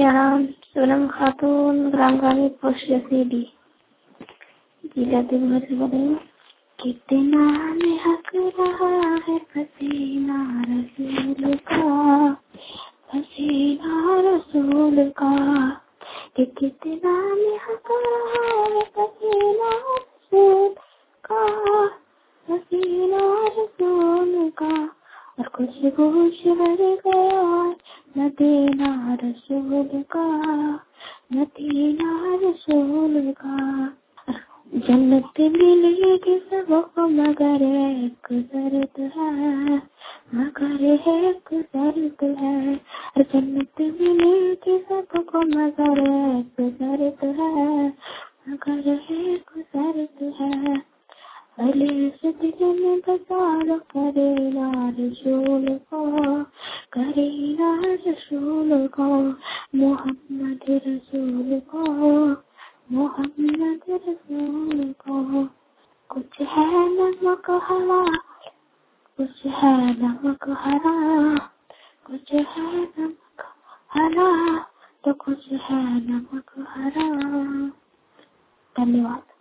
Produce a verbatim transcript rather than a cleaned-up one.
यहाँ सोनम खातून ग्रामगामी post D G जाती बताइए। कितना में हक रहा है पसीना रसूल का, पसीना रसूल का, कि कितना में हक रहा है पसीना रसूल का, पसीना रसूल का, और कुछ कुछ भर गया मदीना रसूल का, मदीना रसूल का। जन्नत मिलेगी सबको मगर एक शर्त है, मगर एक शर्त है। जन्नत मिलेगी सबको मगर एक शर्त है, मगर एक शर्त है। अली से दिल में बसा लो करीना रसूल को, करीना रसूल को, मोहम्मद रसूल को, मोहम्मद रसूल को। कुछ है नमक हरा, कुछ है नमक हरा, कुछ है नमक हरा, तो कुछ है नमक हरा। धन्यवाद।